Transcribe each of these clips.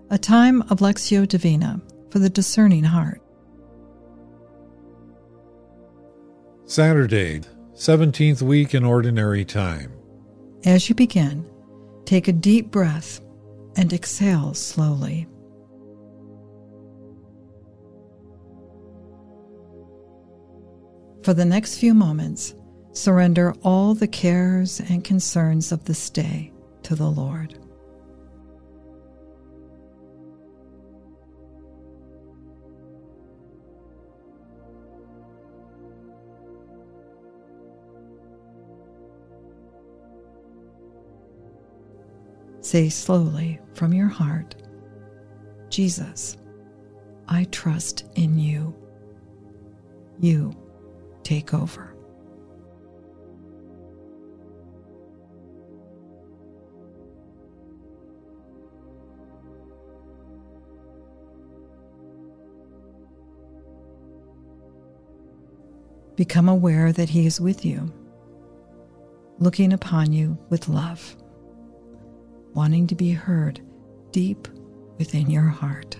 A time of Lectio Divina for the discerning heart. Saturday, 17th week in Ordinary Time. As you begin, take a deep breath and exhale slowly. For the next few moments, surrender all the cares and concerns of this day to the Lord. Say slowly from your heart, Jesus, I trust in you. You take over. Become aware that He is with you, looking upon you with love, wanting to be heard deep within your heart.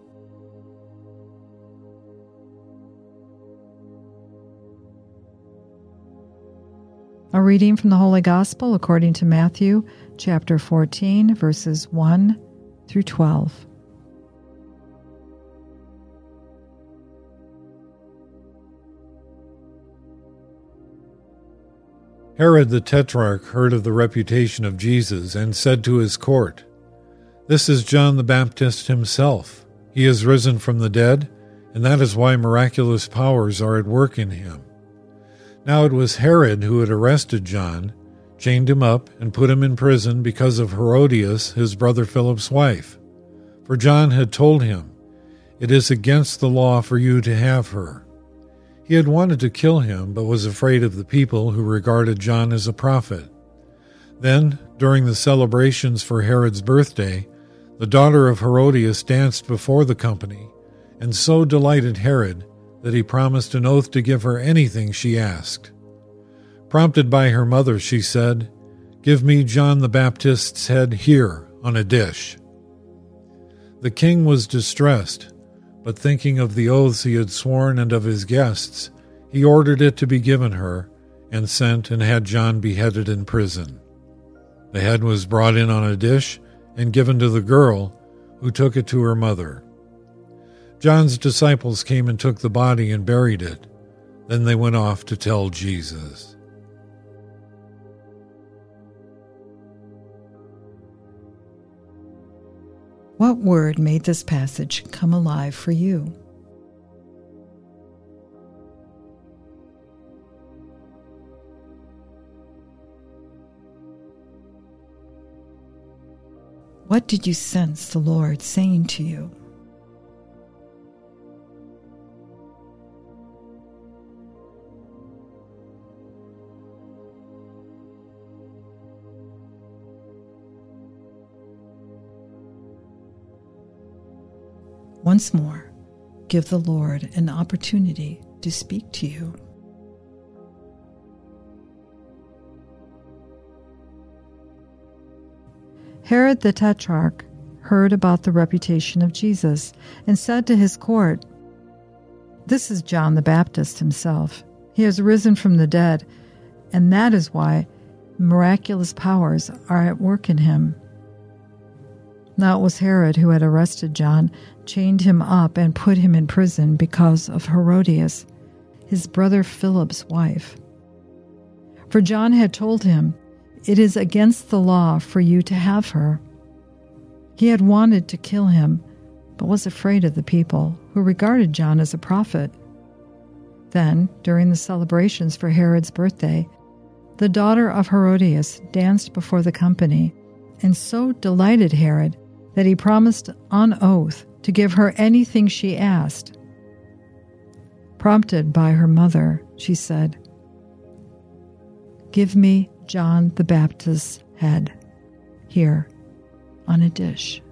A reading from the Holy Gospel according to Matthew, chapter 14, verses 1 through 12. Herod the Tetrarch heard of the reputation of Jesus and said to his court, "This is John the Baptist himself. He is risen from the dead, and that is why miraculous powers are at work in him." Now it was Herod who had arrested John, chained him up, and put him in prison because of Herodias, his brother Philip's wife. For John had told him, "It is against the law for you to have her." He had wanted to kill him, but was afraid of the people who regarded John as a prophet. Then, during the celebrations for Herod's birthday, the daughter of Herodias danced before the company, and so delighted Herod that he promised an oath to give her anything she asked. Prompted by her mother, she said, "Give me John the Baptist's head here on a dish." The king was distressed, but thinking of the oaths he had sworn and of his guests, he ordered it to be given her, and sent and had John beheaded in prison. The head was brought in on a dish and given to the girl, who took it to her mother. John's disciples came and took the body and buried it. Then they went off to tell Jesus. What word made this passage come alive for you? What did you sense the Lord saying to you? Once more, give the Lord an opportunity to speak to you. Herod the Tetrarch heard about the reputation of Jesus and said to his court, "This is John the Baptist himself. He has risen from the dead, and that is why miraculous powers are at work in him." Now it was Herod who had arrested John, chained him up, and put him in prison because of Herodias, his brother Philip's wife. For John had told him, "It is against the law for you to have her." He had wanted to kill him, but was afraid of the people, who regarded John as a prophet. Then, during the celebrations for Herod's birthday, the daughter of Herodias danced before the company, and so delighted Herod that he promised on oath to give her anything she asked. Prompted by her mother, she said, "Give me John the Baptist's head, here, on a dish."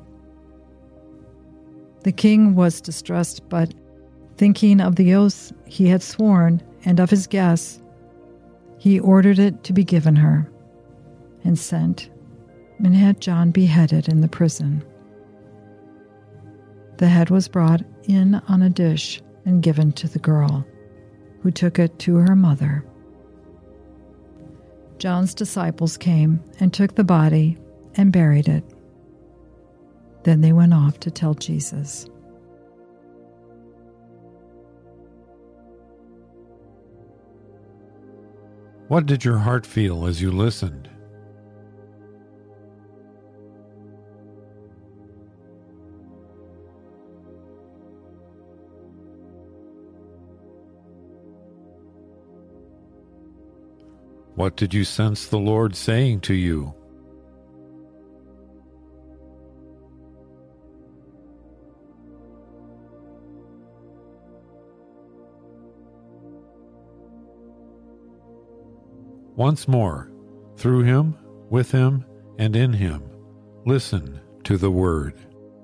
The king was distressed, but thinking of the oaths he had sworn and of his guests, he ordered it to be given her, and sent and had John beheaded in the prison. the head was brought in on a dish and given to the girl, who took it to her mother. John's disciples came and took the body and buried it. Then they went off to tell Jesus. What did your heart feel as you listened? What did you sense the Lord saying to you? Once more, through him, with him, and in him, listen to the word.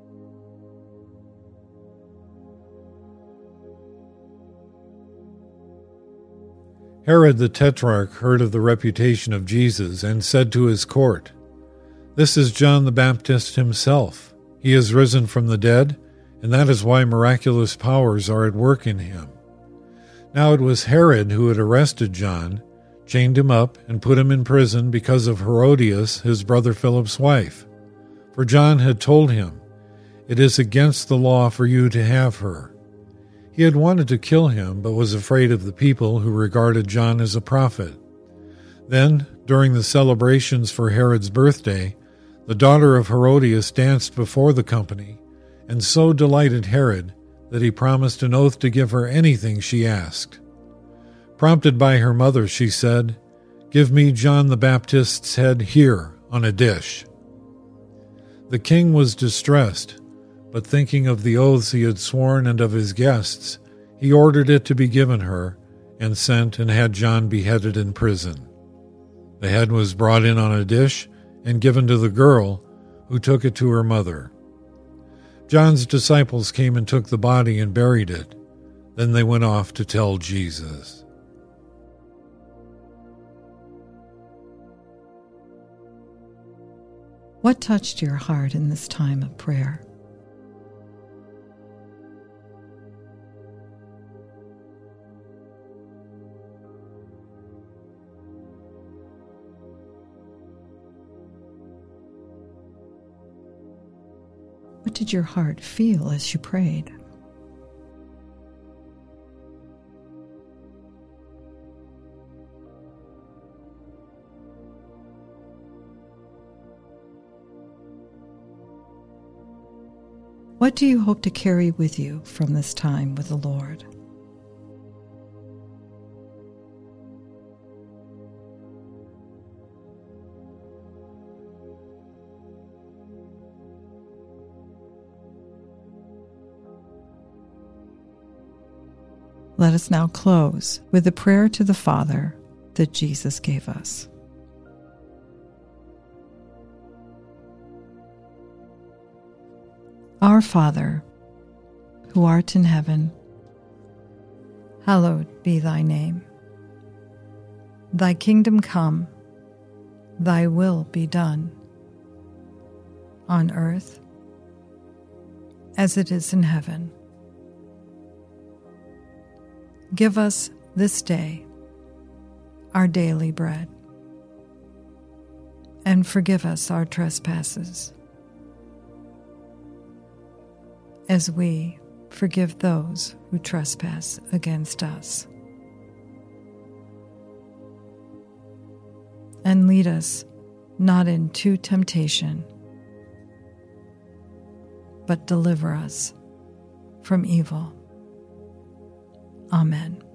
Herod the Tetrarch heard of the reputation of Jesus and said to his court, "This is John the Baptist himself. He is risen from the dead, and that is why miraculous powers are at work in him." Now it was Herod who had arrested John, chained him up, and put him in prison because of Herodias, his brother Philip's wife. For John had told him, "It is against the law for you to have her." He had wanted to kill him, but was afraid of the people who regarded John as a prophet. Then, during the celebrations for Herod's birthday, the daughter of Herodias danced before the company, and so delighted Herod that he promised an oath to give her anything she asked. Prompted by her mother, she said, "Give me John the Baptist's head here on a dish." The king was distressed, but thinking of the oaths he had sworn and of his guests, he ordered it to be given her, and sent and had John beheaded in prison. The head was brought in on a dish and given to the girl, who took it to her mother. John's disciples came and took the body and buried it. Then they went off to tell Jesus. What touched your heart in this time of prayer? What did your heart feel as you prayed? What do you hope to carry with you from this time with the Lord? Let us now close with the prayer to the Father that Jesus gave us. Our Father, who art in heaven, hallowed be thy name. Thy kingdom come, thy will be done, on earth as it is in heaven. Give us this day our daily bread, and forgive us our trespasses, as we forgive those who trespass against us. And lead us not into temptation, but deliver us from evil. Amen.